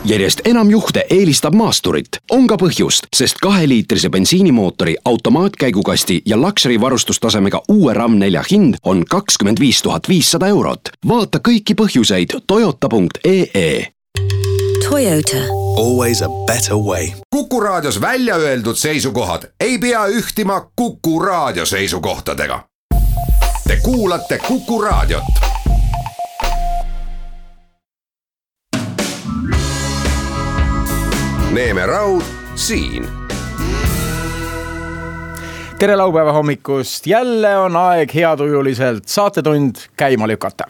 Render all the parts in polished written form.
Järjest enam juhte eelistab maasturit. On ka põhjust, sest 2-liitrise bensiinimootori, automaatkäigukasti ja luxury varustustasemega uue RAM4 hind on 25 500 eurot. Vaata kõiki põhjuseid toyota.ee. Toyota. Always a better way. Kuku Raadios välja öeldud seisukohad ei pea ühtima Kuku Raadio seisukohtadega. Te kuulate Kuku Raadiot. Neeme Raud siin. Tere laupäeva hommikust. Jälle on aeg heatujuliselt saatetund käima lükata.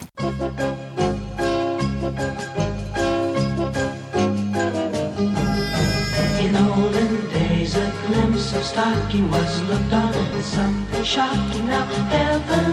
In olden days a glimpse of stocking was looked on as something shocking. Now heaven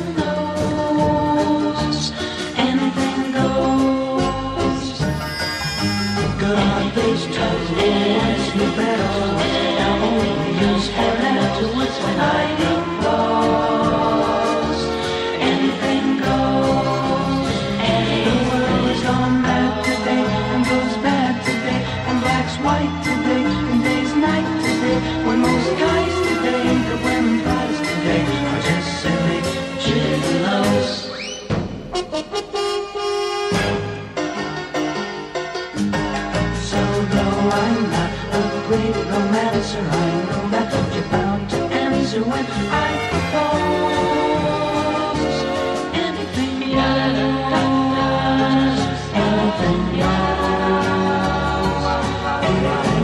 knows anything goes. God, these toes, new bells, now only used for afterwards when hiding clothes. Anything goes, and the world is gone mad today, and goes bad today, and black's white today, and day's night today. When most guys today and the women prize today are just silly gigolos. So though I'm not a great romancer, I know that you're bound to answer when I propose. Anything goes, anything goes, anything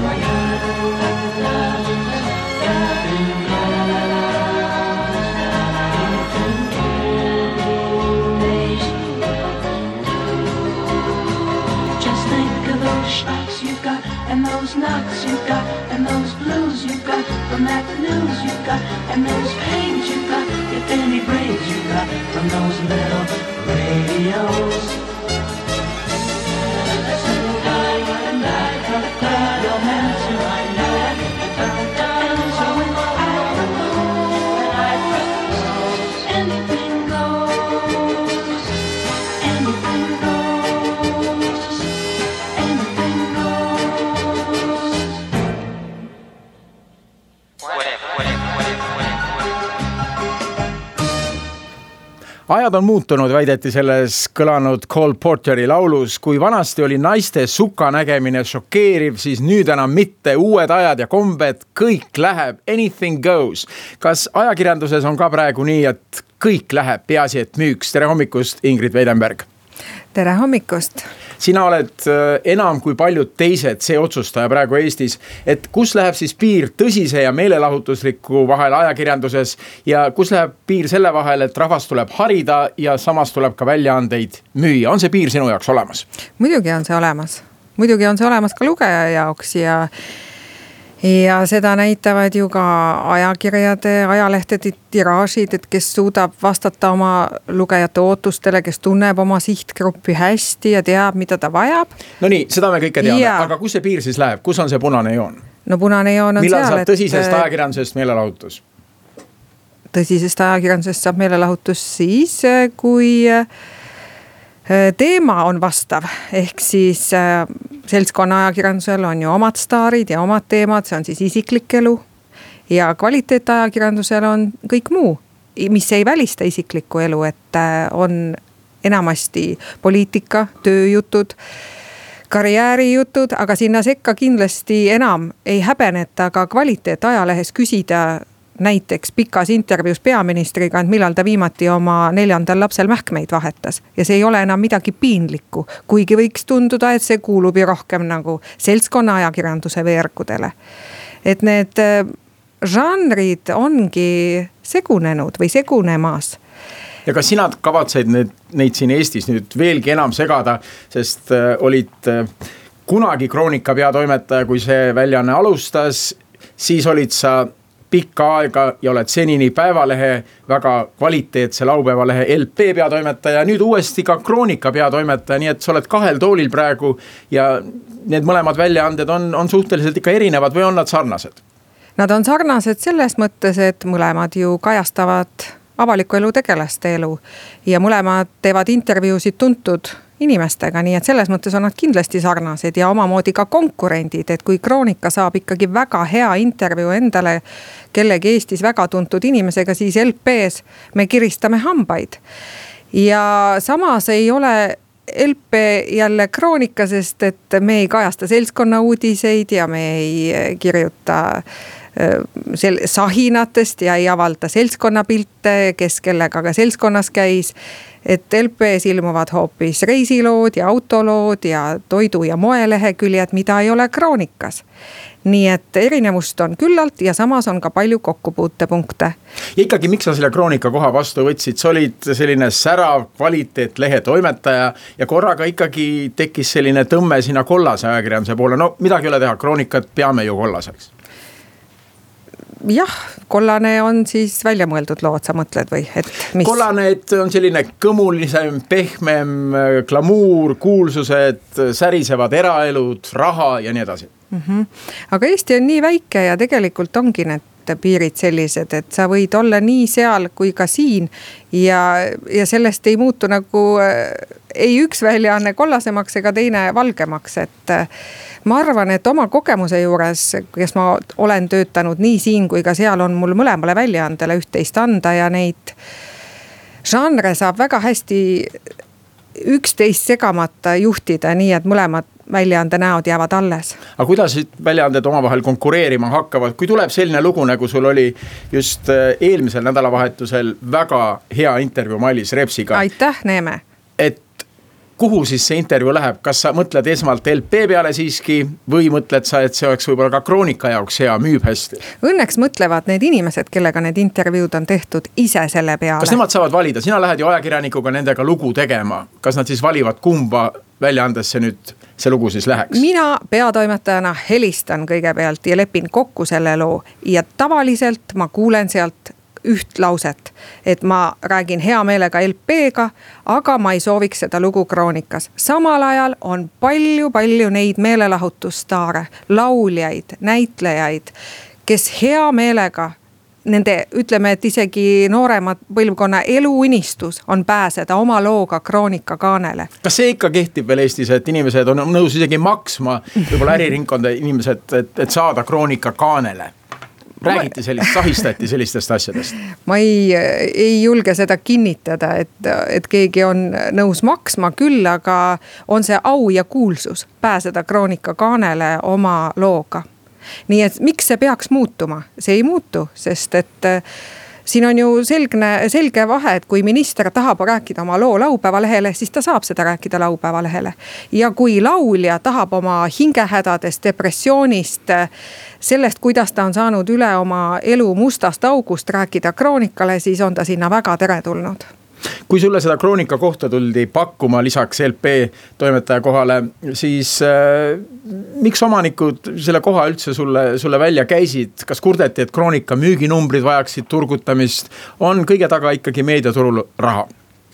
Just think of those shocks you got, and those knocks you got, and those blues you got from that news you got, and those pains you got, if any brains you got from those little radios. So I romancer, I know that and so when I propose, anything goes, anything goes, anything goes. Ajad on muutunud, väideti selles kõlanud Cole Porteri laulus. Kui vanasti oli naiste suka nägemine šokeeriv, siis nüüd enam mitte. Uued ajad ja kombed, kõik läheb, anything goes. Kas ajakirjanduses on ka praegu nii, et kõik läheb, peaasi et müüks? Tere hommikust, Ingrid Weidenberg. Tere hommikust. Sina oled enam kui paljud teised see otsustaja praegu Eestis, et kus läheb siis piir tõsise ja meelelahutusliku vahel ajakirjanduses ja kus läheb piir selle vahel, et rahvas tuleb harida ja samas tuleb ka väljaandeid müüa. On see piir sinu jaoks olemas? Muidugi on see olemas. Muidugi on see olemas ka lugeja jaoks ja seda näitavad ju ka ajakirjade, ajalehtede tiraažid, et kes suudab vastata oma lugejate ootustele, kes tunneb oma sihtgruppi hästi ja teab, mida ta vajab. No nii, seda me kõike teame, aga kus see piir siis läheb? Kus on see punane joon? No punane joon on millal seal, saab tõsisest ajakirjandusest meelelahutus? Tõsisest ajakirjandusest saab meelelahutus siis, kui teema on vastav, ehk siis seltskonna ajakirjandusel on ju omad staarid ja omad teemad, see on siis isiklik elu ja kvaliteet ajakirjandusel on kõik muu, mis ei välista isiklikku elu, et on enamasti poliitika, tööjutud, karjäärijutud, aga sinna sekka kindlasti enam ei häbeneta ka kvaliteet ajalehes küsida näiteks pikas intervjuus peaministriga, et millal ta viimati oma 4. lapsel mähkmeid vahetas. Ja see ei ole enam midagi piinlikku, kuigi võiks tunduda, et see kuulub ju rohkem nagu seltskonna ajakirjanduse veerkudele. Et need žanrid ongi segunenud või segunemas. Ja kas sina kavatseid neid siin Eestis nüüd veelgi enam segada, sest olid kunagi Kroonika peatoimetaja, kui see väljaanne alustas, siis olid sa pikka aega ja oled senini Päevalehe väga kvaliteetse laupäevalehe LP peatoimetaja, nüüd uuesti ka Kroonika peatoimetaja, nii et sa oled kahel toolil praegu ja need mõlemad väljaanded on suhteliselt ikka erinevad või on nad sarnased? Nad on sarnased selles mõttes, et mõlemad ju kajastavad avaliku elu tegelaste elu ja mõlemad teevad intervjuusid tuntud inimestega, nii et selles mõttes on nad kindlasti sarnased ja omamoodi ka konkurendid, et kui Kroonika saab ikkagi väga hea intervjuu endale kellegi Eestis väga tuntud inimesega, siis LP-s me kiristame hambaid. Ja samas ei ole LP jälle Kroonika, sest et me ei kajasta seltskonna uudiseid ja me ei kirjuta sahinatest ja ei avalda seltskonnapilte, kes kellega ka seltskonnas käis, et LP-s ilmuvad hoopis reisilood ja autolood ja toidu- ja moeleheküljed, mida ei ole Kroonikas. Nii et erinevust on küllalt ja samas on ka palju kokkupuutepunkte. Ja ikkagi, miks sa selle Kroonika koha vastu võtsid? Sa olid selline särav kvaliteet lehe toimetaja ja korraga ikkagi tekkis selline tõmme sinna kollase ajakirjanduse poole. No midagi ei ole teha, Kroonikat peame ju kollaseks. Jah, kollane on siis välja mõeldud lood, sa mõtled või? Et mis? Kollane, et on selline kõmulisem, pehmem, glamuur, kuulsused, särisevad eraelud, raha ja nii edasi. Aga Eesti on nii väike ja tegelikult ongi need piirid sellised, et sa võid olla nii seal kui ka siin ja sellest ei muutu nagu ei üks väljaanne kollasemaks ega teine valgemaks, et ma arvan, et oma kogemuse juures, kes ma olen töötanud nii siin kui ka seal, on mul mõlemale väljaandele üht-teist anda ja neid žanre saab väga hästi üksteist segamata juhtida, nii et mõlemad väljaande näod jäävad alles. Aga kuidas väljaanded omavahel konkureerima hakkavad, kui tuleb selline lugu, nagu sul oli just eelmisel nädalavahetusel väga hea intervjuu Mailis Repsiga? Aitäh, Neeme! Et kuhu siis see intervjuu läheb? Kas sa mõtled esmalt LP peale siiski või mõtled sa, et see oleks võib-olla ka Kroonika jaoks hea, müüb hästi? Õnneks mõtlevad need inimesed, kellega need intervjuud on tehtud, ise selle peale. Kas nemad saavad valida? Sina lähed ju ajakirjanikuga nendega lugu tegema. Kas nad siis valivad, kumba väljaandesse nüüd see lugu siis läheks? Mina peatoimetajana helistan kõigepealt ja lepin kokku selle loo ja tavaliselt ma kuulen sealt üht lauset, et ma räägin hea meelega LP-ga, aga ma ei sooviks seda lugu Kroonikas. Samal ajal on palju neid meelelahutusstaare, lauljaid, näitlejaid, kes hea meelega nende, ütleme, et isegi nooremad põlvkonna eluunistus on pääseda oma looga Kroonika kaanele. Kas see ikka kehtib veel Eestis, et inimesed on nõus isegi maksma, võib-olla äriringkonda inimesed, et saada Kroonika kaanele? Räägiti sellist, sahistati sellistest asjadest? Ma ei julge seda kinnitada, et keegi on nõus maksma küll, aga on see au ja kuulsus pääseda Kroonika kaanele oma looga. Nii et miks see peaks muutuma? See ei muutu, sest et siin on ju selge vahe, et kui minister tahab rääkida oma loo laupäevalehele, siis ta saab seda rääkida laupäevalehele. Ja kui laulja tahab oma hingehädadest, depressioonist, sellest, kuidas ta on saanud üle oma elu mustast august rääkida Kroonikale, siis on ta sinna väga teretulnud. Kui sulle seda Kroonika kohta tuldi pakkuma lisaks LP toimetaja kohale, siis miks omanikud selle koha üldse sulle välja käisid? Kas kurdeti, et Kroonika müüginumbrid vajaksid turgutamist? On kõige taga ikkagi meediaturul raha?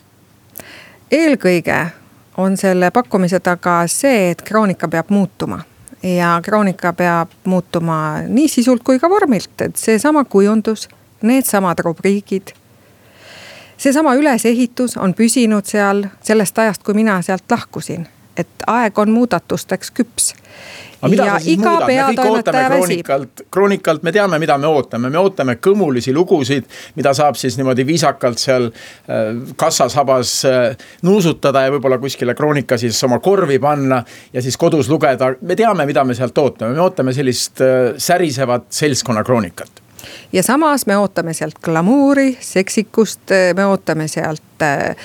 Eelkõige on selle pakkumise taga see, et Kroonika peab muutuma. Ja Kroonika peab muutuma nii sisult kui ka vormilt, et see sama kujundus, need samad rubriigid, see sama ülesehitus on püsinud seal sellest ajast, kui mina sealt lahkusin, et aeg on muudatusteks küps. Aga mida sa siis muudad? Me kõik ootame Kroonikalt, me teame, mida me ootame. Me ootame kõmulisi lugusid, mida saab siis niimoodi viisakalt seal kassasabas nuusutada ja võib-olla kuskile Kroonika siis oma korvi panna ja siis kodus lugeda. Me teame, mida me sealt ootame. Me ootame sellist särisevat seltskonna Kroonikat. Ja samas me ootame sealt glamuuri, seksikust, me ootame sealt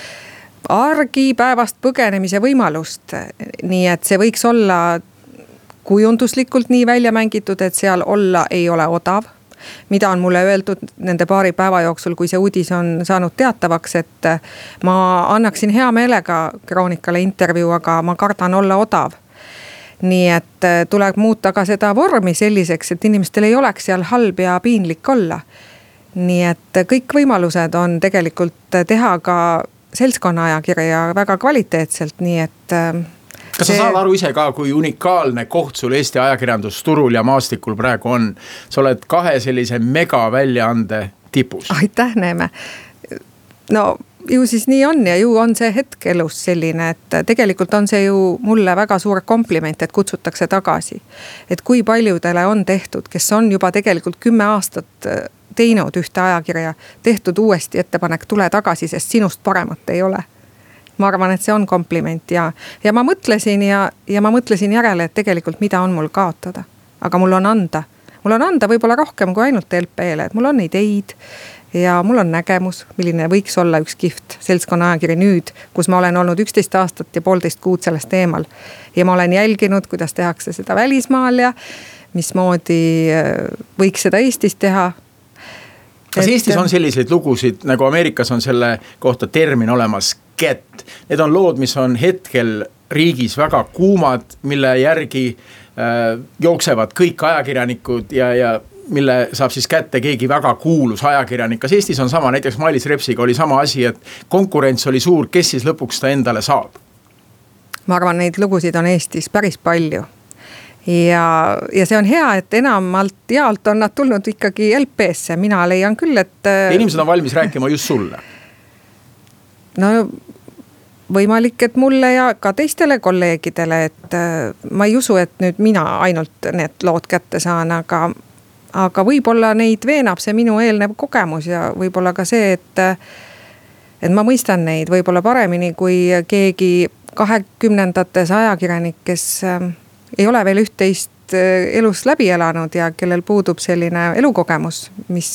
argipäevast põgenemise võimalust. Nii et see võiks olla kujunduslikult nii välja mängitud, et seal olla ei ole odav. Mida on mulle öeldud nende paari päeva jooksul, kui see uudis on saanud teatavaks, et ma annaksin hea meelega Kroonikale intervjuu, aga ma kardan olla odav. Nii et tuleb muuta ka seda vormi selliseks, et inimestel ei oleks seal halb ja piinlik olla. Nii et kõik võimalused on tegelikult teha ka seltskonna ajakirja väga kvaliteetselt, nii et kas sa saad aru ise ka, kui unikaalne koht sul Eesti ajakirjandusturul ja maastikul praegu on? Sa oled 2 sellise mega väljaande tipus. Aitäh, Neeme. No ju siis nii on ja ju on see hetk elus selline, et tegelikult on see ju mulle väga suur kompliment, et kutsutakse tagasi. Et kui paljudele on tehtud, kes on juba tegelikult 10 aastat teinud ühte ajakirja, tehtud uuesti ettepanek, tule tagasi, sest sinust paremat ei ole. Ma arvan, et see on kompliment ja ma mõtlesin ja ma mõtlesin järele, et tegelikult mida on mul kaotada. Aga mul on anda. Mul on anda võib-olla rohkem kui ainult LP-le, et mul on ideid ja mul on nägemus, milline võiks olla üks kihvt seltskonna ajakiri nüüd, kus ma olen olnud 11 aastat ja 1,5 kuud sellest teemal. Ja ma olen jälginud, kuidas tehakse seda välismaal ja mismoodi võiks seda Eestis teha. Kas Eestis on selliseid lugusid, nagu Ameerikas on selle kohta termin olemas get? Need on lood, mis on hetkel riigis väga kuumad, mille järgi jooksevad kõik ajakirjanikud ja mille saab siis kätte keegi väga kuulus ajakirjanik. Kas Eestis on sama, näiteks Mailis Repsiga oli sama asi, et konkurents oli suur, kes siis lõpuks ta endale saab? Ma arvan, neid lugusid on Eestis päris palju. Ja see on hea, et enamalt jaalt on nad tulnud ikkagi LP-sse. Mina leian küll, et inimesed on valmis rääkima just sulle. No võimalik, et mulle ja ka teistele kolleegidele, et ma ei usu, et nüüd mina ainult need lood kätte saan, aga võib-olla neid veenab see minu eelnev kogemus ja võib-olla ka see, et ma mõistan neid võib-olla paremini kui keegi 20-ndates ajakirjanik, kes ei ole veel üht-teist elus läbi elanud ja kellel puudub selline elukogemus, mis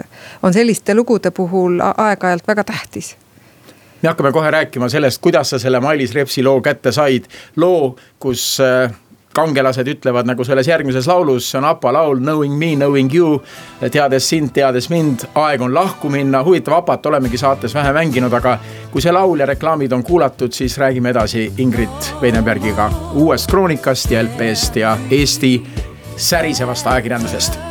on selliste lugude puhul aeg-ajalt väga tähtis. Me hakkame kohe rääkima sellest, kuidas sa selle Mailis Repsi loo kätte said. Loo, kus kangelased ütlevad nagu selles järgmises laulus, see on Apa laul Knowing me, knowing you, teades sind, teades mind, aeg on lahku minna. Huvitav Apat olemegi saates vähe mänginud, aga kui see laul ja reklaamid on kuulatud, siis räägime edasi Ingrid Veidenbergiga uuest kroonikast ja LP-st ja Eesti särisevast ajakirjandusest.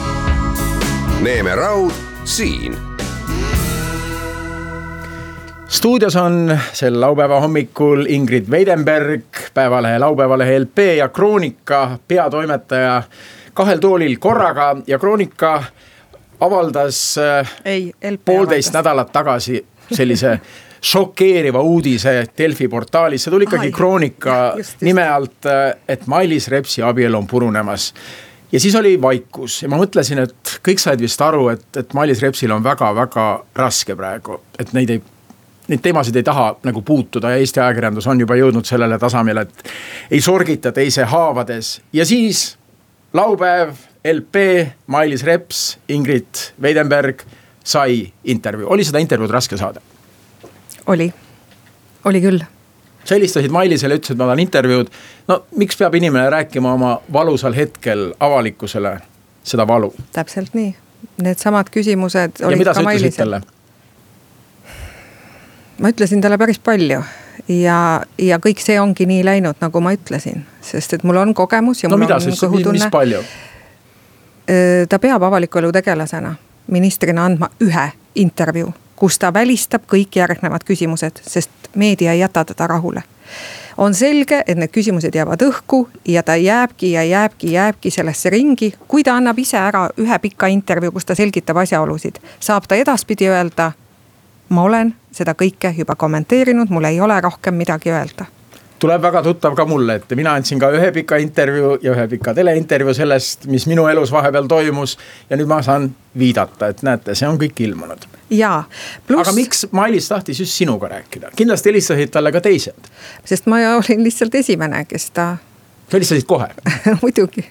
Neeme Raud siin. Stuudios on sel laupäeva hommikul Ingrid Weidenberg, Päevalehe laupäevalehe LP ja Kroonika peatoimetaja kahel toolil korraga ja Kroonika avaldas poolteist nädalat tagasi sellise šokeeriva uudise Delfi portaalis. See tuli ikkagi Kroonika nime alt, et Mailis Repsi abielu on purunemas. Ja siis oli vaikus ja ma mõtlesin, et kõik said vist aru, et Mailis Repsil on väga-väga raske praegu, et neid teemasid ei taha nagu puutuda ja Eesti ajakirjandus on juba jõudnud sellele tasemele, et ei sorgita teise haavades. Ja siis laupäev, LP, Mailis Reps, Ingrid Weidenberg sai intervjuu. Oli seda intervjuud raske saada? Oli küll. Sa helistasid Mailisele, ütlesid, ma tahan intervjuud. No miks peab inimene rääkima oma valusal hetkel avalikkusele seda valu? Täpselt nii. Need samad küsimused ja olid mida ka Mailisel. Sa ütlesid talle? Ma ütlesin talle päris palju ja kõik see ongi nii läinud, nagu ma ütlesin, sest et mul on kogemus ja mul on kõhutunne. Mis palju? Ta peab avaliku elu tegelasena ministrina andma ühe intervjuu, kus ta välistab kõik järgnevad küsimused, sest meedia ei jäta teda rahule. On selge, et need küsimused jäävad õhku ja ta jääbki sellesse ringi. Kui ta annab ise ära ühe pika intervjuu, kus ta selgitab asjaolusid, saab ta edaspidi öelda, ma olen seda kõike juba kommenteerinud, mul ei ole rohkem midagi öelda. Tuleb väga tuttav ka mulle, et mina andsin ka ühe pika intervjuu ja ühe pika teleintervjuu sellest, mis minu elus vahepeal toimus ja nüüd ma saan viidata, et näete, see on kõik ilmunud. Jaa. Aga miks Mailis tahtis just sinuga rääkida? Kindlasti helistasid talle ka teised. Sest ma olin lihtsalt esimene, kes ta... Helistasid kohe? Muidugi.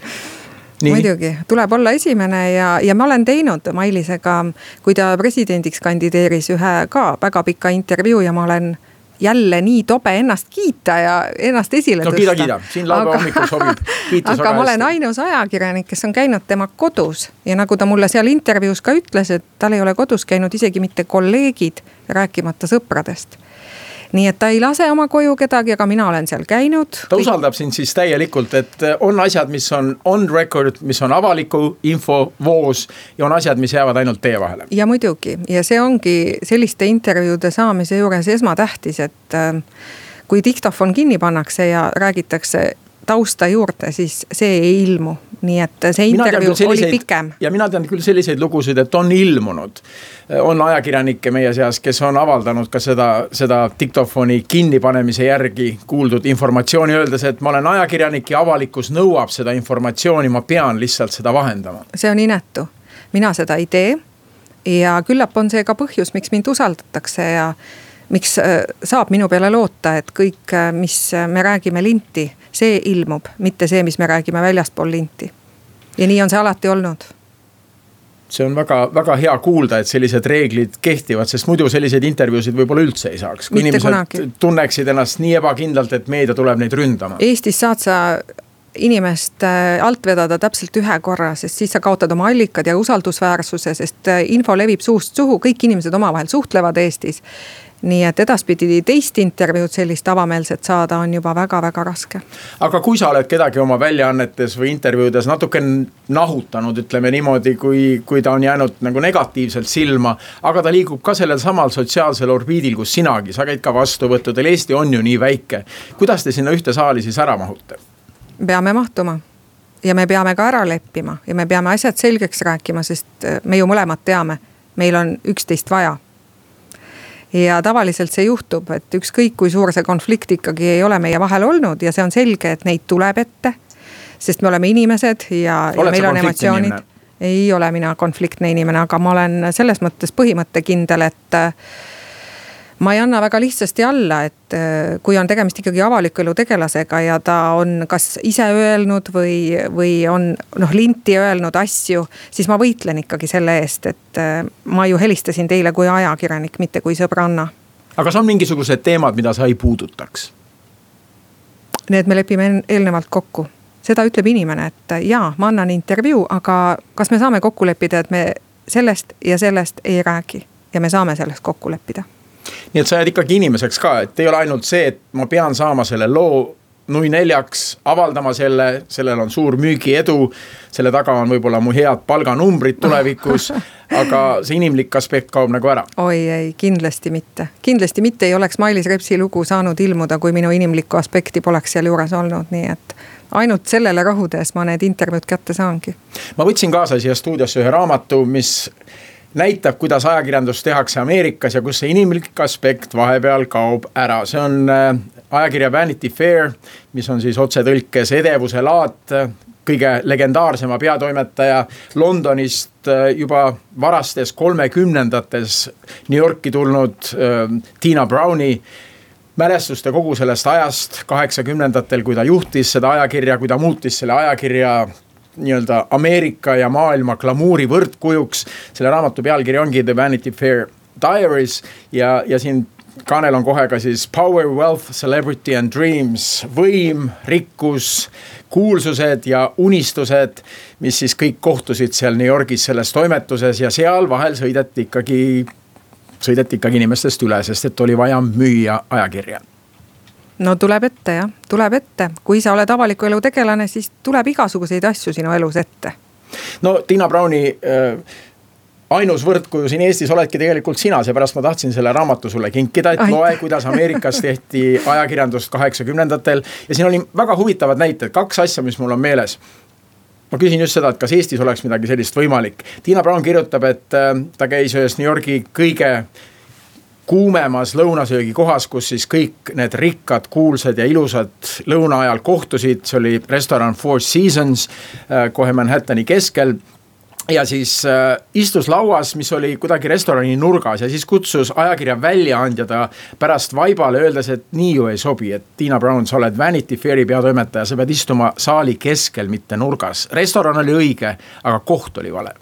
Nii. Muidugi, tuleb olla esimene ja ma olen teinud Mailisega, kui ta presidendiks kandideeris ühe ka väga pika intervjuu ja ma olen jälle nii tobe ennast kiita ja ennast esile tõsta. Kiida. Siin laupäeva hommikul sobib kiitus. Aga ma olen ainus ajakirjanik, kes on käinud tema kodus ja nagu ta mulle seal intervjuus ka ütles, et tal ei ole kodus käinud isegi mitte kolleegid, rääkimata sõpradest. Nii et ta ei lase oma koju kedagi, aga mina olen seal käinud. Ta usaldab sind siis täielikult, et on asjad, mis on record, mis on avaliku info voos ja on asjad, mis jäävad ainult teie vahele. Ja muidugi. Ja see ongi selliste intervjuude saamise juures esmatähtis, et kui diktofon kinni pannakse ja räägitakse tausta juurde, siis see ei ilmu. Nii et see intervjuu oli pikem. Ja mina tean küll selliseid lugusid, et on ilmunud. On ajakirjanikke meie seas, kes on avaldanud ka seda diktofoni kinnipanemise järgi kuuldud informatsiooni, öeldes, et ma olen ajakirjanik ja avalikkus nõuab seda informatsiooni, ma pean lihtsalt seda vahendama. See on inetu. Mina seda ei tee ja küllap on see ka põhjus, miks mind usaldatakse ja miks saab minu peale loota, et kõik, mis me räägime linti, see ilmub, mitte see, mis me räägime väljaspool linti. Ja nii on see alati olnud. See on väga, väga hea kuulda, et sellised reeglid kehtivad, sest muidu selliseid intervjuusid võib-olla üldse ei saaks. Kui inimesed tunneksid ennast nii ebakindlalt, et meedia tuleb neid ründama. Eestis saad sa inimest alt vedada täpselt ühe korra, sest siis sa kaotad oma allikad ja usaldusväärsuse, sest info levib suust suhu, kõik inimesed omavahel suhtlevad Eestis. Nii et edaspidi teist intervjuud sellist avameelset saada on juba väga-väga raske. Aga kui sa oled kedagi oma väljaannetes või intervjuudes natuke nahutanud, ütleme niimoodi, kui ta on jäänud nagu negatiivselt silma, aga ta liigub ka sellel samal sotsiaalsel orbiidil, kus sinagi, sa käid ka vastuvõttudel, Eesti on ju nii väike. Kuidas te sinna ühte saali siis ära mahute? Peame mahtuma ja me peame ka ära leppima ja me peame asjad selgeks rääkima, sest me ju mõlemad teame, meil on üksteist vaja. Ja tavaliselt see juhtub, et ükskõik kui suur see konflikt ikkagi ei ole meie vahel olnud ja see on selge, et neid tuleb ette, sest me oleme inimesed ja meil on emotsioonid. Ei ole mina konfliktne inimene, aga ma olen selles mõttes põhimõttekindel, et ma ei anna väga lihtsasti alla, et kui on tegemist ikkagi avaliku elu tegelasega ja ta on kas ise öelnud või on linti öelnud asju, siis ma võitlen ikkagi selle eest, et ma ju helistasin teile kui ajakirjanik, mitte kui sõbranna. Aga see on mingisugused teemad, mida sa ei puudutaks? Need me lepime eelnevalt kokku. Seda ütleb inimene, et jaa, ma annan intervjuu, aga kas me saame kokku leppida, et me sellest ja sellest ei räägi ja me saame sellest kokku leppida? Nii et sa jääd ikkagi inimeseks ka, et ei ole ainult see, et ma pean saama selle loo nui neljaks avaldama sellel on suur müügiedu, selle taga on võib-olla mu head palganumbrid tulevikus, aga see inimlik aspekt kaob nagu ära. Oi ei, kindlasti mitte. Kindlasti mitte ei oleks Mailis Repsi lugu saanud ilmuda, kui minu inimlikku aspekti poleks seal juures olnud, nii et ainult sellele rahudes ma need intervjuud kätte saangi. Ma võtsin kaasa siia stuudiosse ühe raamatu, mis näitab, kuidas ajakirjandus tehakse Ameerikas ja kus see inimlik aspekt vahepeal kaob ära. See on ajakirja Vanity Fair, mis on siis otsetõlkes edevuse laat, kõige legendaarsema peatoimetaja Londonist juba varastes 30-ndates New Yorki tulnud Tina Browni mälestuste kogu sellest ajast 80-ndatel, kui ta juhtis seda ajakirja, kui ta muutis selle ajakirja nii-öelda Ameerika ja maailma glamuuri võrdkujuks. Selle raamatu pealkiri ongi The Vanity Fair Diaries ja siin kaanel on kohe ka siis Power, Wealth, Celebrity and Dreams, võim, rikkus, kuulsused ja unistused, mis siis kõik kohtusid seal New Yorgis selles toimetuses ja seal vahel sõideti ikkagi inimestest üle, sest et oli vaja müüa ajakirja. No tuleb ette jah, tuleb ette. Kui sa oled avaliku elu tegelane, siis tuleb igasuguseid asju sinu elus ette. No Tina Browni ainus võrdkuju siin Eestis oledki tegelikult sina, seepärast ma tahtsin selle raamatu sulle kinkida, et loe, kuidas Ameerikas tehti ajakirjandust 80-ndatel ja siin oli väga huvitavad näited, 2 asja, mis mul on meeles. Ma küsin just seda, et kas Eestis oleks midagi sellist võimalik. Tina Brown kirjutab, et ta käis ühes New Yorgi kõige kuumemas lõunasöögi kohas, kus siis kõik need rikkad, kuulsad ja ilusad lõuna ajal kohtusid. See oli restoran Four Seasons kohe Manhattani keskel. Ja siis istus lauas, mis oli kuidagi restorani nurgas ja siis kutsus ajakirja väljaandjada pärast vaibale öeldes, et nii ju ei sobi, et Tina Brown, sa oled Vanity Fairi peatoimetaja, sa pead istuma saali keskel, mitte nurgas. Restoran oli õige, aga koht oli vale.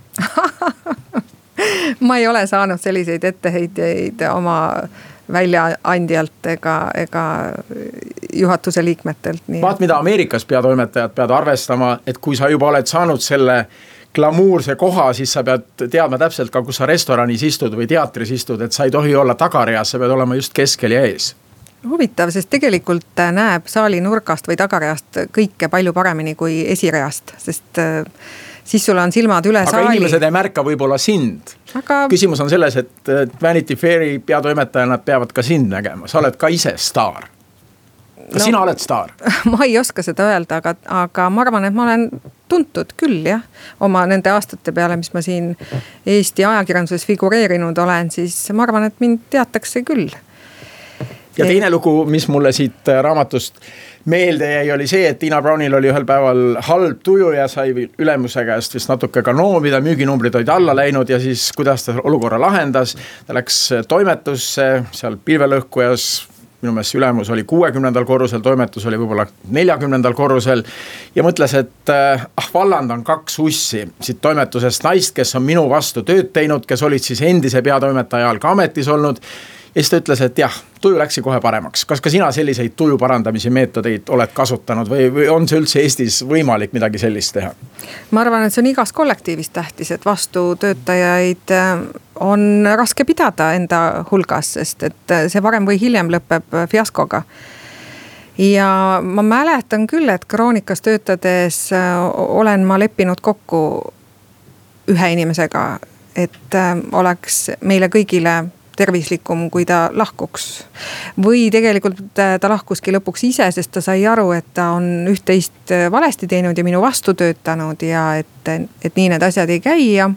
Ma ei ole saanud selliseid etteheiteid oma väljaandjalt ega juhatuse liikmetelt. Vaat mida Ameerikas peatoimetajad pead arvestama, et kui sa juba oled saanud selle glamuurse koha, siis sa pead teadma täpselt ka, kus sa restoranis istud või teatris istud, et sa ei tohi olla tagareas, sa pead olema just keskel ja ees. Huvitav, sest tegelikult näeb saali nurgast või tagareast kõike palju paremini kui esireast, sest siis sul on silmad üle saali. Aga inimesed ei märka võib-olla sind. Küsimus on selles, et Vanity Fairi peatoimetajana peavad ka sind nägema. Sa oled ka ise staar. Kas sina oled staar? Ma ei oska seda öelda, aga ma arvan, et ma olen tuntud küll, jah. Oma nende aastate peale, mis ma siin Eesti ajakirjanduses figureerinud olen, siis ma arvan, et mind teatakse küll. Ja teine lugu, mis mulle siit raamatust meelde jäi, oli see, et Tina Brownil oli ühel päeval halb tuju ja sai ülemuse käest vist natuke ka noomida, müüginumbrid olid alla läinud ja siis kuidas ta olukorra lahendas. Ta läks toimetusse, seal pilvelõhkujas, minu meelest ülemus oli 60. korrusel, toimetus oli võib-olla 40. korrusel ja mõtles, et vallandan 2 ussi siit toimetusest naist, kes on minu vastu tööd teinud, kes olid siis endise peatoimetaja ajal ka ametis olnud. Ja siis ta ütles, et jah, tuju läksi kohe paremaks. Kas ka sina selliseid tuju parandamise meetodeid oled kasutanud või on see üldse Eestis võimalik midagi sellist teha? Ma arvan, et see on igas kollektiivis tähtis, et vastu töötajaid on raske pidada enda hulgas, sest et see varem või hiljem lõpeb fiaskoga. Ja ma mäletan küll, et Kroonikas töötades olen ma leppinud kokku ühe inimesega, et oleks meile kõigile tervislikum, kui ta lahkuks. Või tegelikult ta lahkuski lõpuks ise, sest ta sai aru, et ta on üht-teist valesti teinud ja minu vastu töötanud ja et nii need asjad ei käi. Ja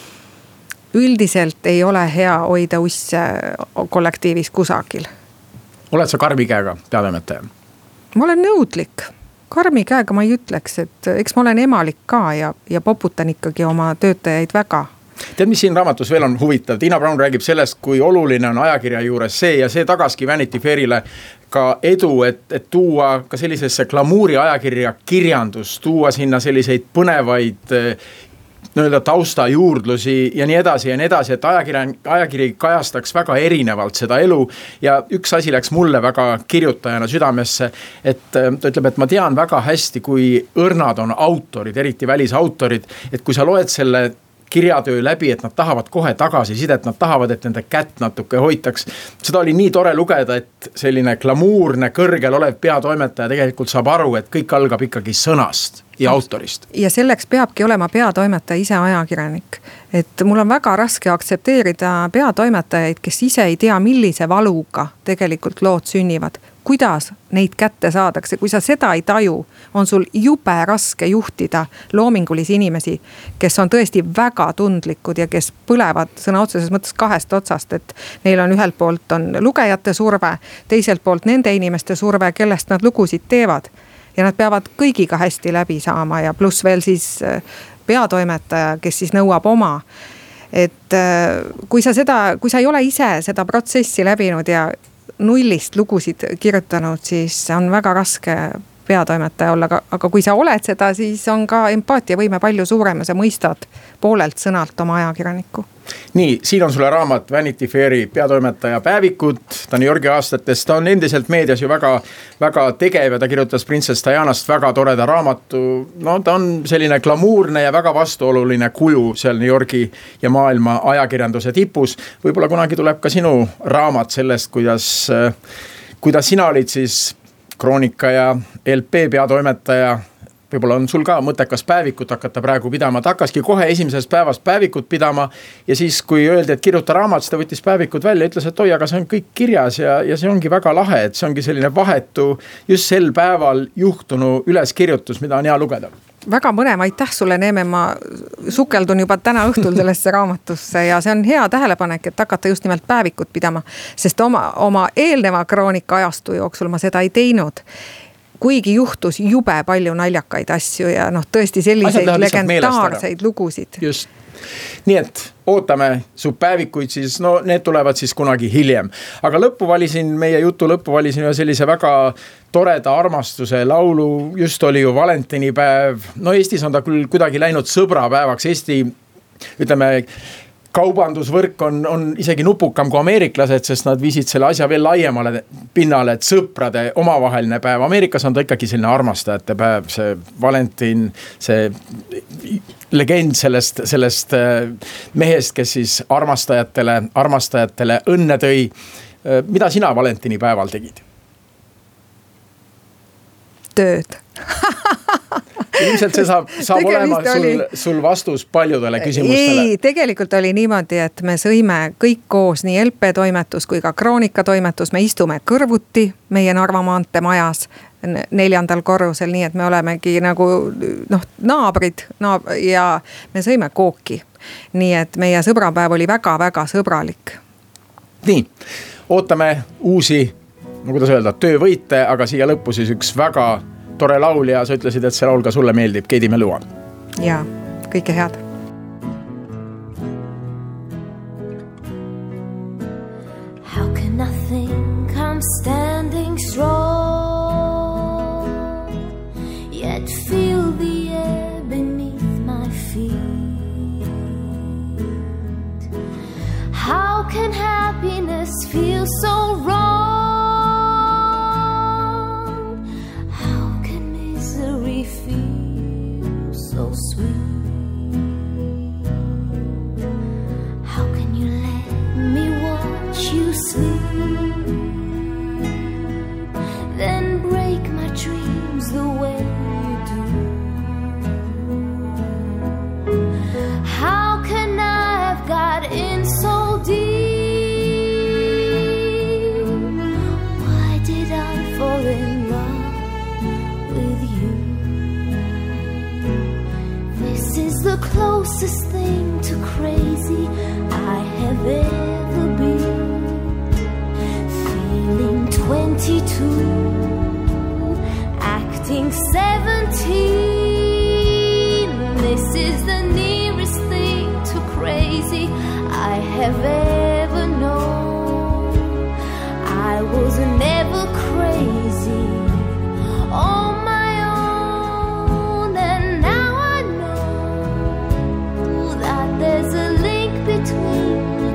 üldiselt ei ole hea hoida usse kollektiivis kusagil. Oled sa karmi käega peatoimetaja? Ma olen nõudlik. Karmi käega ma ei ütleks, et eks ma olen emalik ka ja poputan ikkagi oma töötajaid väga. Tead, mis siin raamatus veel on huvitav? Tina Brown räägib sellest, kui oluline on ajakirja juures see ja see tagaski Vanity Fairile ka edu, et tuua ka sellisesse glamuuri ajakirja kirjandus, tuua sinna selliseid põnevaid tausta juurdlusi ja nii edasi, et ajakiri kajastaks väga erinevalt seda elu ja üks asi läks mulle väga kirjutajana südamesse, et ta ütleb, et ma tean väga hästi, kui õrnad on autorid, eriti välisautorid, et kui sa loed selle kirjatöö läbi, et nad tahavad kohe tagasisidet, nad tahavad, et nende kätt natuke hoitaks. Seda oli nii tore lugeda, et selline glamuurne, kõrgel olev peatoimetaja tegelikult saab aru, et kõik algab ikkagi sõnast ja autorist. Ja selleks peabki olema peatoimetaja ise ajakirjanik. Et mul on väga raske aktsepteerida peatoimetajaid, kes ise ei tea, millise valuga tegelikult lood sünnivad. Kuidas neid kätte saadakse, kui sa seda ei taju, on sul jube raske juhtida loomingulisi inimesi, kes on tõesti väga tundlikud ja kes põlevad sõna otseses mõttes kahest otsast, et neil on ühelt poolt on lugejate surve, teiselt poolt nende inimeste surve, kellest nad lugusid teevad. Ja nad peavad kõigiga hästi läbi saama ja pluss veel siis peatoimetaja, kes siis nõuab oma. Et kui sa ei ole ise seda protsessi läbinud ja nullist lugusid kirjutanud, siis on väga raske peatoimetaja olla, aga kui sa oled seda, siis on ka empaatiavõime palju suurem ja sa mõistad poolelt sõnalt oma ajakirjanikku. Nii, siin on sulle raamat Vanity Fairi peatoimetaja päevikud, ta New Yorgi aastatest, ta on endiselt meedias ju väga, väga tegev ja ta kirjutas Princess Dianast väga toreda raamatu. No ta on selline glamuurne ja väga vastuoluline kuju seal New Yorgi ja maailma ajakirjanduse tipus. Võib-olla kunagi tuleb ka sinu raamat sellest, kuidas sina olid siis Kroonika ja LP peatoimetaja. Võib-olla on sul ka mõttekas päevikut hakata praegu pidama. Ta hakkaski kohe esimesest päevast päevikut pidama ja siis, kui öeldi, et kirjuta raamat, siis ta võttis päevikud välja ja ütles, et oi, aga see on kõik kirjas ja see ongi väga lahe, et see ongi selline vahetu just sel päeval juhtunu üleskirjutus, mida on hea lugeda. Väga mõnema, aitäh sulle, Neeme, ma sukeldun juba täna õhtul sellesse raamatusse ja see on hea tähelepanek, et hakata just nimelt päevikut pidama, sest oma eelneva Kroonika ajastu jooksul ma seda ei teinud. Kuigi juhtus jube palju naljakaid asju ja tõesti selliseid legendaarseid lugusid. Just. Nii et ootame su päevikuid siis, need tulevad siis kunagi hiljem. Aga meie jutu lõppu valisin ühe sellise väga toreda armastuse laulu, just oli ju valentinipäev. Eestis on ta küll kuidagi läinud sõbrapäevaks, Eesti, ütleme, kaubandusvõrk on isegi nupukam kui ameeriklased, sest nad viisid selle asja veel laiemale pinnale, et sõprade omavaheline päev. Ameerikas on ta ikkagi selline armastajate päev, see Valentin, see legend sellest mehest, kes siis armastajatele õnne tõi. Mida sina Valentini päeval tegid? Tööd. Ilmselt see saab olema sul vastus paljudele küsimustele. Ei, tegelikult oli niimoodi, et me sõime kõik koos, nii LP toimetus kui ka Kroonika toimetus, me istume kõrvuti meie Narva maantee majas 4. korrusel, nii et me olemegi nagu naabrid ja me sõime kooki. Nii et meie sõbrapäev oli väga-väga sõbralik. Nii, ootame uusi, kuidas öelda, töövõite, aga siia lõppu siis üks väga tore laul ja sa ütlesid, et see laul ka sulle meeldib, Keidi Melua. Ja, kõike head. How can I think I'm standing strong, yet feel the air beneath my feet? How can happiness feel so wrong? Feel so sweet. How can you let me watch you sleep, then break my dreams the way you do? How can I have got in so deep? Why did I fall in love with you? This is the closest thing to crazy I have ever been. Feeling 22, acting 17. This is the nearest thing to crazy I have ever known. I was never crazy on my own, and now I know that there's a link between the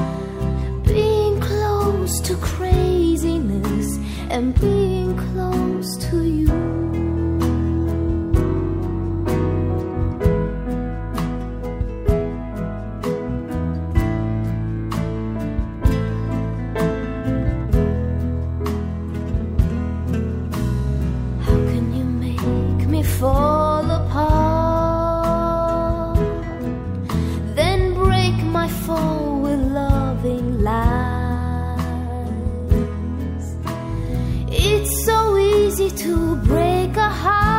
two. Being close to craziness and being close fall apart, then break my fall with loving lies. It's so easy to break a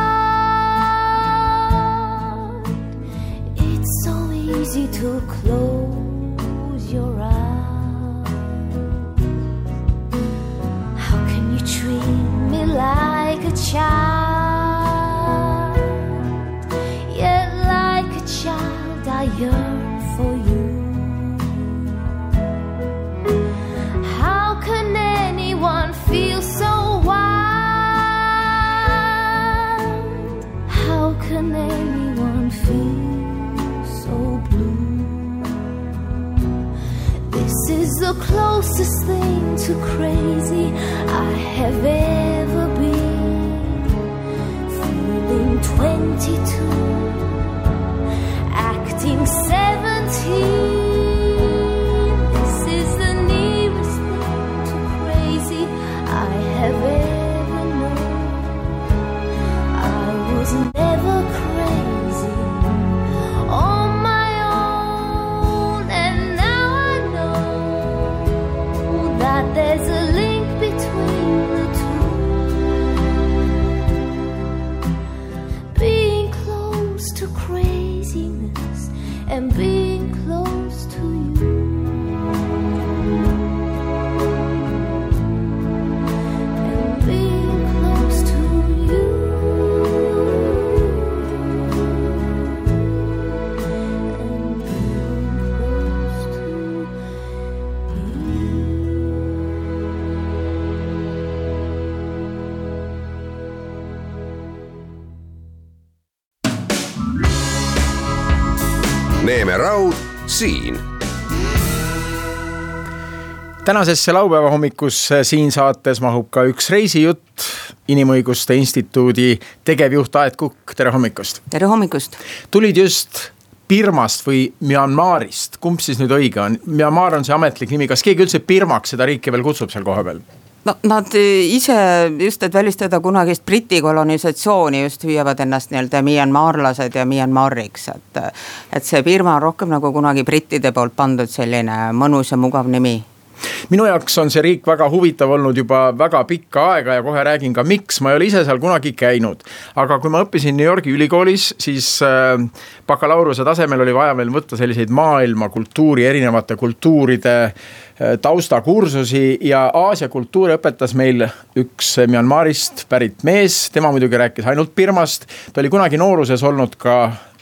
heart, it's so easy to close your eyes. How can you treat me like a child, yet like a child I yearn for you? How can anyone feel so wild? How can anyone feel so blue? This is the closest thing to crazy I have ever been. Feeling 22, acting 17. This is the nearest thing to crazy I have ever known. I was never crazy on my own, and now I know that there's a link between the two. Being close to craziness and being close to you. And being close to you. And being close to you. Neeme Raud siin. Tänasesse laupäeva hommikusse siin saates mahub ka üks reisijutt, Inimõiguste Instituudi tegevjuht Aet Kukk, tere hommikust. Tere hommikust. Tulid just Birmast või Myanmarist, kumb siis nüüd õige on? Myanmar on see ametlik nimi, kas keegi üldse Birmaks seda riiki veel kutsub seal koha peal? No, nad ise just, et välistada kunagist Briti kolonisatsiooni, just hüüavad ennast nii-öelda Myanmarlased ja Myanmariks, et see Birma on rohkem nagu kunagi brittide poolt pandud selline mõnus ja mugav nimi. Minu jaoks on see riik väga huvitav olnud juba väga pikka aega ja kohe räägin ka miks, ma ei ole ise seal kunagi käinud. Aga kui ma õppisin New Yorgi ülikoolis, siis bakalaureuse tasemel oli vaja meil võtta selliseid maailma kultuuri, erinevate kultuuride taustakursusi ja Aasia kultuuri õpetas meil üks Myanmarist pärit mees, tema muidugi rääkis ainult Birmast, ta oli kunagi nooruses olnud ka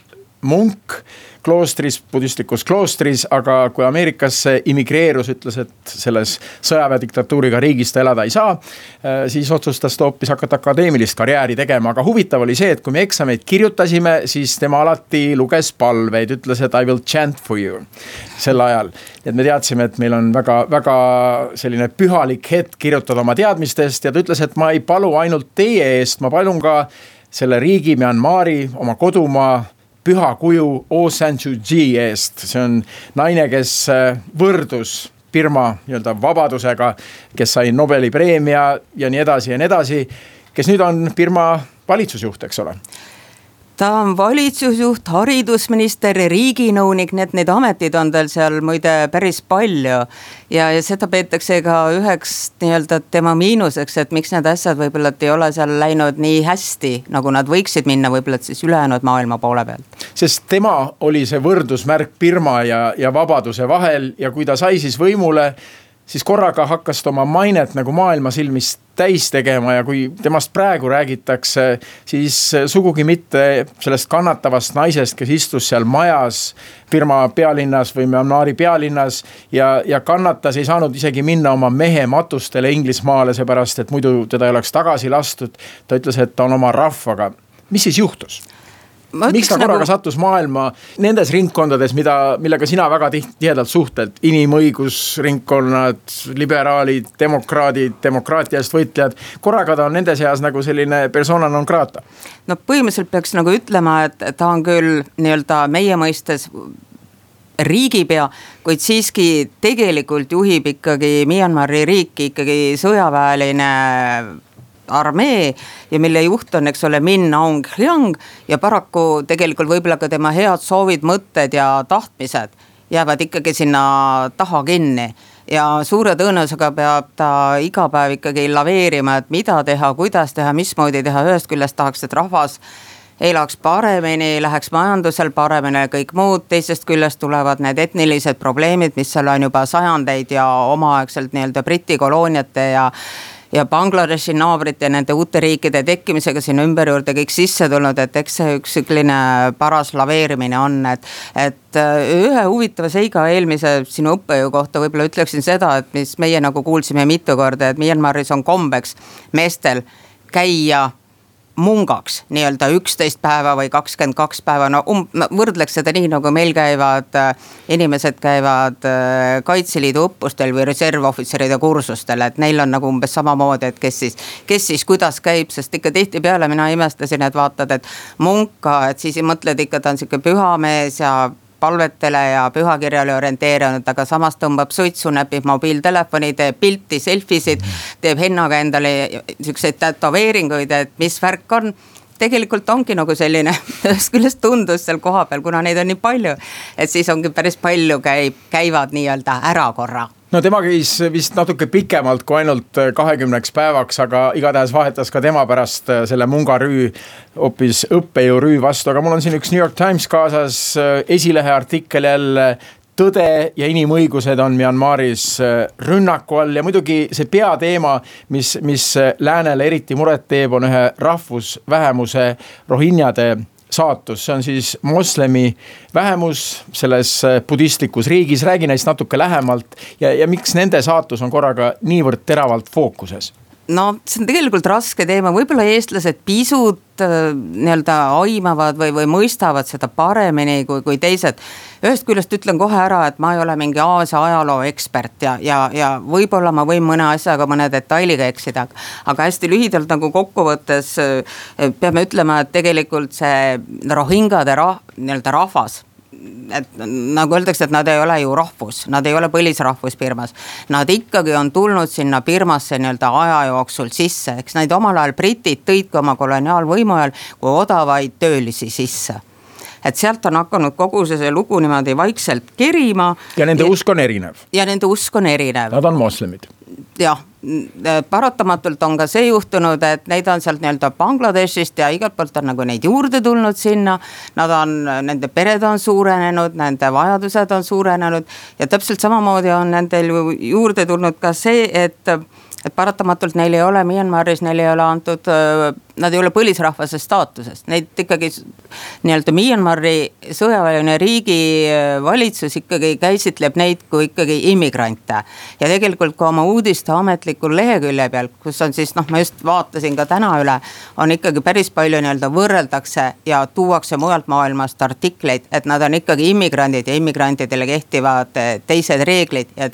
munk kloostris, budistlikus kloostris, aga kui Ameerikasse immigreerus, ütles, et selles sõjaväediktatuuriga riigis ta elada ei saa, siis otsustas ta hoopis hakata akadeemilist karjääri tegema, aga huvitav oli see, et kui me eksameid kirjutasime, siis tema alati luges palveid, ütles, et I will chant for you sel ajal. Et me teadsime, et meil on väga, väga selline pühalik hetk kirjutada oma teadmistest ja ta ütles, et ma ei palu ainult teie eest, ma palun ka selle riigi Myanmari, oma kodumaa püha kuju Aung San Suu Kyi eest. See on naine, kes võrdus Birma nii-öelda vabadusega, kes sai Nobeli preemia ja nii edasi, kes nüüd on Birma valitsusjuht, eks ole. Ta on valitsusjuht, haridusminister, riiginõunik, need ametid on tal seal muide päris palju ja seda peetakse ka üheks nii-öelda tema miinuseks, et miks need asjad võib-olla ei ole seal läinud nii hästi, nagu nad võiksid minna võib-olla siis ülejäänud maailma poole pealt. Sest tema oli see võrdusmärk Birma ja vabaduse vahel ja kui ta sai siis võimule, siis korraga hakkas ta oma mainet nagu maailma silmis täis tegema ja kui temast praegu räägitakse, siis sugugi mitte sellest kannatavast naisest, kes istus seal majas Birma pealinnas või Myanmari pealinnas ja kannatas, ei saanud isegi minna oma mehe matustele Inglismaale, seepärast, et muidu teda ei oleks tagasi lastud. Ta ütles, et ta on oma rahvaga. Mis siis juhtus? Miks ta korraga sattus maailma nendes ringkondades, millega sina väga tihedalt suhtled? Inimõigusringkonnad, liberaalid, demokraadid, demokraatiast võitlejad. Korraga ta on nende seas nagu selline persona non grata. No põhimõtteliselt peaks nagu ütlema, et ta on küll nii-öelda meie mõistes riigipea, kuid siiski tegelikult juhib ikkagi Myanmari riiki ikkagi sõjaväeline armee ja mille juht on, eks ole, Min Aung Hlaing ja paraku tegelikult võib-olla ka tema head soovid, mõtted ja tahtmised jäävad ikkagi sinna taha kinni ja suure tõenäosusega peab ta iga päev ikkagi laveerima, et mida teha, kuidas teha, mismoodi teha, ühest küljest tahaks, et rahvas elaks paremini, läheks majandusel paremini ja kõik muud, teisest küljest tulevad need etnilised probleemid, mis seal on juba sajandeid ja omaaegselt nii-öelda Briti kolooniate ja Bangladeshi naabrite ja nende uute riikide tekkimisega siin ümber juurde kõik sisse tulnud, et eks see üks selline paras laveerimine on, et ühe huvitava seiga eelmise sinu õppejõu kohta võib-olla ütleksin seda, et mis meie nagu kuulsime mitu korda, et Myanmaris on kombeks meestel käia mungaks nii-öelda 11 päeva või 22 päeva, no võrdleks seda nii, nagu meil inimesed käivad Kaitseliidu õppustel või reservohvitseride kursustel, et neil on nagu umbes samamoodi, et kes siis kuidas käib, sest ikka tihtipeale mina imestasin, et vaatad, et munka, et siis mõtled ikka, ta on siuke pühamees ja palvetele ja pühakirjale orienteerinud, aga samas tõmbab suitsu, näpib mobiiltelefoni, teeb pilti, selfisid, teeb hennaga endale selliseid tätoveeringuid, et mis värk on. Tegelikult ongi nagu selline, ühest küljest tundus seal koha peal, kuna neid on nii palju, et siis ongi päris palju käivad nii-öelda ära korra. No tema käis vist natuke pikemalt kui ainult 20 päevaks, aga igatahes vahetas ka tema pärast selle mungarüü hoopis õppejõurüü vastu, aga mul on siin üks New York Times kaasas esilehe artikkel jälle tõde ja inimõigused on Myanmaris rünnaku all ja muidugi see peateema, mis läänele eriti muret teeb, on ühe rahvusvähemuse rohinjade saatus, see on siis moslemi vähemus selles budistlikus riigis, räägi neist natuke lähemalt ja miks nende saatus on korraga niivõrd teravalt fookuses? No see on tegelikult raske teema, võib-olla eestlased pisut nii-öelda aimavad või mõistavad seda paremini kui teised. Ühest küljest ütlen kohe ära, et ma ei ole mingi Aasia ajaloo ekspert ja võib-olla ma võin mõne asjaga, mõne detailiga eksida, aga hästi lühidalt nagu kokkuvõttes peame ütlema, et tegelikult see rohingade nii-öelda rahvas, et nagu öeldakse, et nad ei ole ju rahvus, nad ei ole põlisrahvus Birmas. Nad ikkagi on tulnud sinna Birmasse nii-öelda aja jooksul sisse, eks neid omal ajal britid tõidki oma koloniaalvõimu ajal kui odavaid töölisi sisse. Et sealt on hakanud kogu see lugu niimoodi vaikselt kerima. Ja nende usk on erinev. Ja nende usk on erinev. Nad on moslemid. Jah, paratamatult on ka see juhtunud, et neid on sealt nii-öelda Bangladeshist ja igalt poolt on nagu neid juurde tulnud sinna. Nende pered on suurenenud, nende vajadused on suurenenud ja täpselt samamoodi on nendel juurde tulnud ka see, et paratamatult neil ei ole Myanmaris, neil ei ole antud, nad ei ole põlisrahvase staatusest. Neid ikkagi nii-öelda Myanmari sõjaväeline riigi valitsus ikkagi käsitleb neid kui ikkagi immigrante. Ja tegelikult ka oma uudiste ametlikul lehekülje peal, kus on siis, ma just vaatasin ka täna üle, on ikkagi päris palju nii-öelda võrreldakse ja tuuakse mujalt maailmast artikleid, et nad on ikkagi immigrandid ja immigrantidele kehtivad teised reeglid ja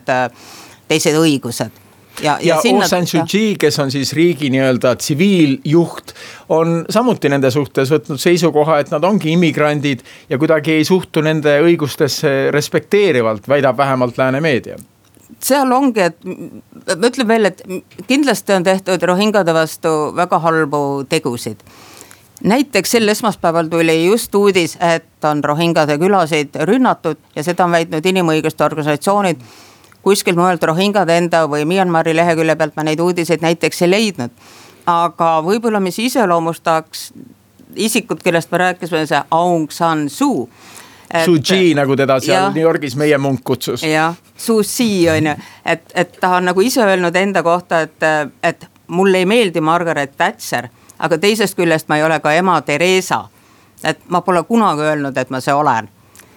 teised õigused. Ja Aung San Suu Kyi, kes on siis riigi nii-öelda tsiviiljuht, on samuti nende suhtes võtnud seisukoha, et nad ongi immigrandid ja kuidagi ei suhtu nende õigustesse respekteerivalt, väidab vähemalt lääne meedia. Seal ongi, et ma ütlen veel, et kindlasti on tehtud rohingade vastu väga halbu tegusid. Näiteks sel esmaspäeval tuli just uudis, et on rohingade külasid rünnatud ja seda on väitnud inimõiguste organisatsioonid. Kuskil mõeld rohingade enda või Myanmari lehekülje pealt ma neid uudiseid näiteks ei leidnud. Aga võib-olla mis iseloomustaks isikut, kellest me rääkisime, see Aung San Suu. Suu Kyi, nagu teda seal New Yorgis meie munk kutsus. Jah, Suu Kyi on ju, et ta on nagu ise öelnud enda kohta, et mulle ei meeldi Margaret Thatcher, aga teisest küljest ma ei ole ka ema Teresa. Et ma pole kunagi öelnud, et ma see olen.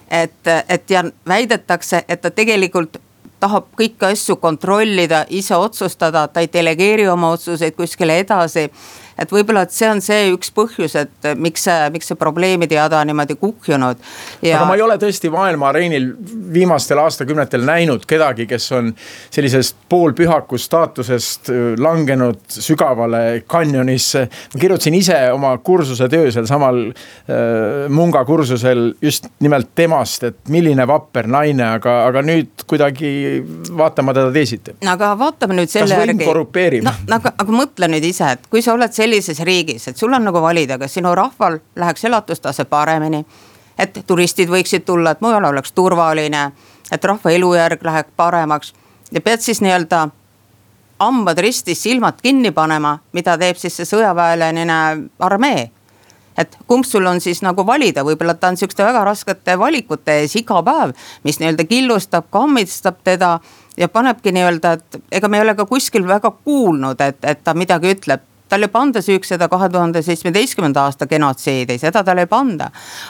Et ja väidetakse, et ta tegelikult tahab kõiki asju kontrollida, ise otsustada, ta ei delegeeri oma otsuseid kuskile edasi. et võib-olla, et see on see üks põhjus, et miks see probleemiteada on niimoodi kuhjunud. Aga ma ei ole tõesti maailma areenil viimastel aastakümnetel näinud kedagi, kes on sellisest poolpühaku staatusest langenud sügavale kanjonisse. Ma kirjutasin ise oma kursuse töö seal samal Munga kursusel just nimelt temast, et milline vapper naine, aga nüüd kuidagi vaatama teda teisiti. Aga vaatame nüüd selle järgi. Kas võim korrupeerib? Aga mõtle nüüd ise, et kui sa oled sellises riigis, et sul on nagu valida, kas sinu rahval läheks elatustase paremini, et turistid võiksid tulla, et mujal oleks turvaline, et rahva elujärg läheb paremaks ja pead siis nii-öelda hambad ristis silmad kinni panema, mida teeb siis see sõjaväeline armee. Et kumb sul on siis nagu valida, võib-olla ta on sellised väga raskete valikute ees iga päev, mis nii-öelda killustab, kammistab teda ja panebki nii-öelda, et ega me ei ole ka kuskil väga kuulnud, et ta midagi ütleb. Tal ei panda süüks seda 2017. aasta genotsiidi, seda tal ei panda.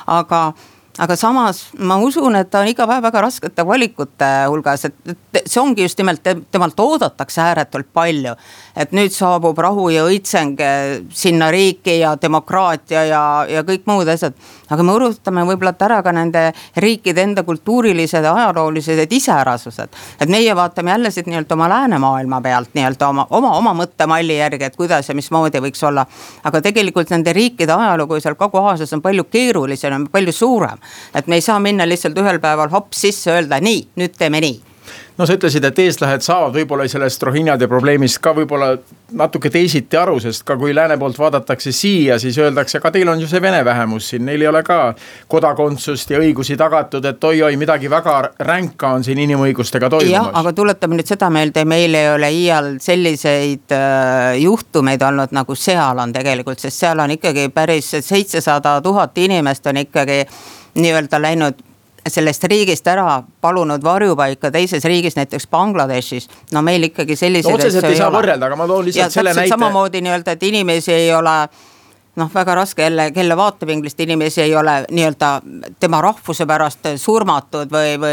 Aga samas ma usun, et ta on iga päev väga raskete valikute hulgas, et see ongi just nimelt, temalt oodatakse ääretult palju. Et nüüd saabub rahu ja õitseng sinna riiki ja demokraatia ja kõik muud asjad. Aga me urustame võib-olla ära ka nende riikide enda kultuurilised ja ajaloolised iseärasused. Et meie vaatame jälle siit nii-öelda oma läänemaailma pealt nii-öelda oma mõttemalli järgi, et kuidas ja mismoodi võiks olla. Aga tegelikult nende riikide ajalugu seal Kagu-Aasias on palju keerulisem, palju suurem. Et me ei saa minna lihtsalt ühel päeval hops sisse öelda, nii, nüüd teeme nii. No sa ütlesid, et eestlased saavad võib-olla sellest rohinjade probleemist ka võib-olla natuke teisiti aru, sest ka kui lääne poolt vaadatakse siia, siis öeldakse, aga teil on ju see vene vähemus siin, neil ei ole ka kodakondsust ja õigusi tagatud, et oi, midagi väga ränka on siin inimõigustega toimumas. Jah, aga tuletame nüüd seda meelde, meil ei ole iial selliseid juhtumeid olnud nagu seal on tegelikult, sest seal on ikkagi päris 700 000 inimest on ikkagi nii-öelda läinud sellest riigist ära palunud varjupaika teises riigis, näiteks Bangladeshis. No meil ikkagi selliseid otseselt ei saa võrrelda, aga ma toon lihtsalt selle näite. Samamoodi nii-öelda, et inimesi ei ole, väga raske kelle vaatevinglist inimesi ei ole nii-öelda tema rahvuse pärast surmatud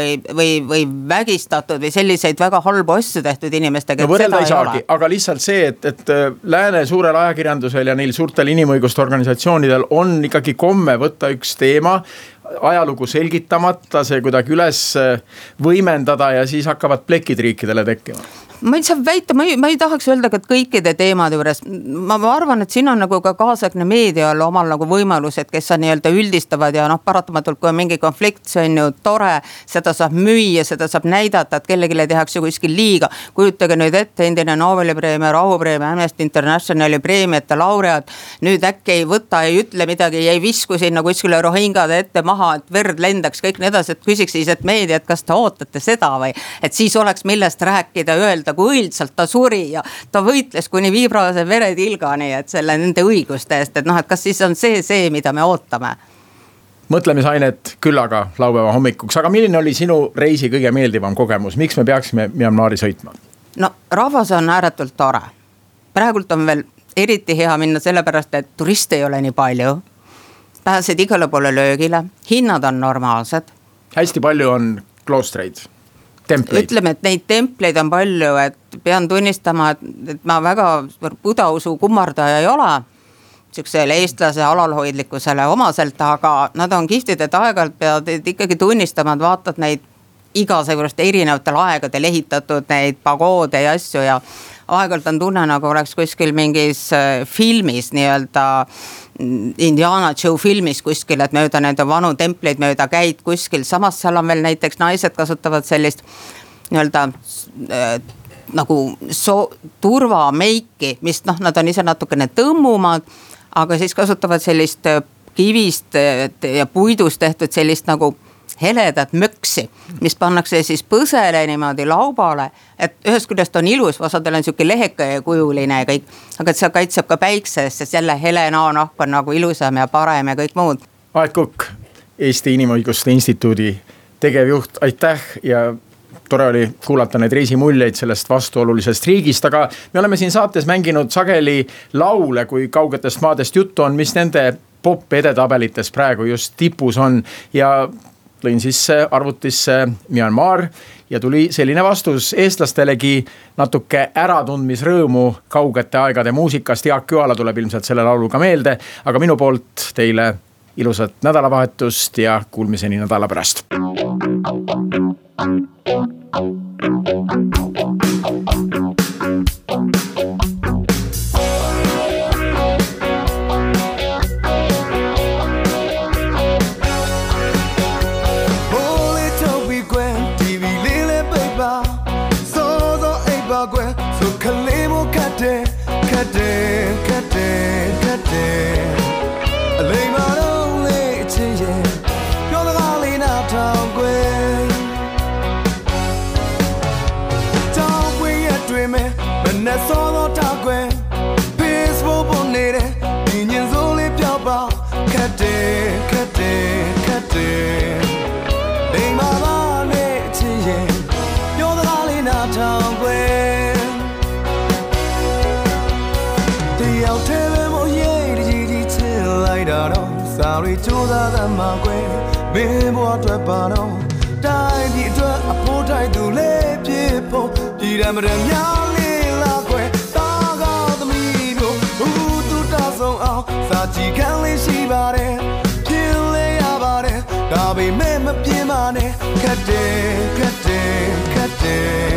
või vägistatud või selliseid väga halbu asju tehtud inimestega. No võrrelda ei saagi, aga lihtsalt see, et lääne suurel ajakirjandusel ja neil suurtel inimõiguste organisatsioonidel on ikkagi komme võtta üks teema, ajalugu selgitamata, see kuidagi üles võimendada ja siis hakkavad plekid riikidele tekkima. Ma ei saa väita, ma ei tahaks öelda, et kõikide teemade juures, ma arvan, et siin on nagu ka kaasaegne meedia omal nagu võimalused, kes on nii-öelda üldistavad ja paratamatult, kui on mingi konflikt, see on ju tore, seda saab müüa, seda saab näidata, et kellegile tehakse kuskil liiga. Kujutage nüüd ette, endine Nobeli preemia, rahupreemia, Amnesty Internationali preemiate laureaat, nüüd äkki ei võta, ei ütle midagi, ei visku sinna kuskile rohingade ette maha, et verd lendaks kõik need asjad, küsiks siis, et meedia, et kas te ootate seda või, et siis oleks millest rääkida, öelda, kui õildsalt ta suri ja ta võitles kuni viibrase veretilgani, et selle nende õiguste eest, et kas siis on see, mida me ootame. Mõtlemisainet küllaga laupäeva hommikuks, aga milline oli sinu reisi kõige meeldivam kogemus, miks me peaksime Myanmari sõitma? No rahvas on ääretult tore. Praegult on veel eriti hea minna sellepärast, et turiste ei ole nii palju. Pääsed igale poole löögile, hinnad on normaalsed. Hästi palju on kloostreid. Templeid. Ütleme, et neid templeid on palju, et pean tunnistama, et ma väga budausu kummardaja ei ole sellisele eestlase alalhoidlikkusele omaselt, aga nad on kihvtid, et aeg-ajalt pead ikkagi tunnistama, et vaatad neid igasugust erinevatel aegadel ehitatud neid pagoode ja asju ja aeg-ajalt on tunne, nagu oleks kuskil mingis filmis nii-öelda Indiana Joe filmis kuskil, et mööda nende vanu templeid mööda käid kuskil, samas seal on veel näiteks naised kasutavad sellist nii-öelda nagu turvameiki, mis nad on ise natukene tõmmumad, aga siis kasutavad sellist kivist ja puidust tehtud sellist nagu heledat möksi, mis pannakse siis põsele niimoodi laubale, et ühest küljest on ilus, osadel on siuke leheka ja kujuline ja kõik, aga see kaitseb ka päiksest, sest jälle hele naanahk on nagu ilusam ja parem ja kõik muud. Aet Kukk, Eesti Inimõiguste Instituudi tegevjuht, aitäh ja tore oli kuulata neid reisimuljeid sellest vastuolulisest riigist, aga me oleme siin saates mänginud sageli laule, kui kaugetest maadest juttu on, mis nende pop edetabelites praegu just tipus on ja lõin sisse arvutisse Myanmar ja tuli selline vastus. Eestlastelegi natuke äratundmisrõõmu kaugete aegade muusikast. Jaak Küala tuleb ilmselt selle lauluga meelde, aga minu poolt teile ilusat nädalavahetust ja kuulmiseni nädala pärast. Sorry to the magwe, me what a pano. Die the a potai to lay people. Did I madam yali lagwe? Dog out the meadow. Who to dazzle out? Sachi can lay she about it. Kill lay about it. Darby mem a piemane. Cate, cate, cate.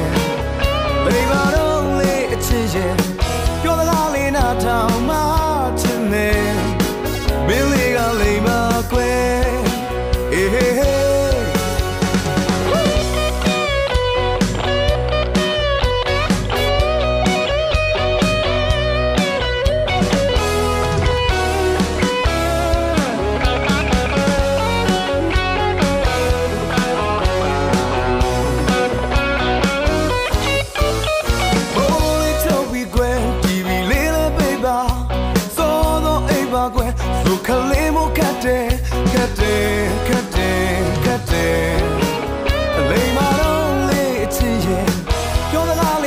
Baby, only a chin. You're the lolly not town, Martin. Billy got my queen. Hey, hey, hey.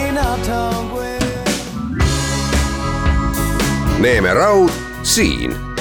Neeme Raud siin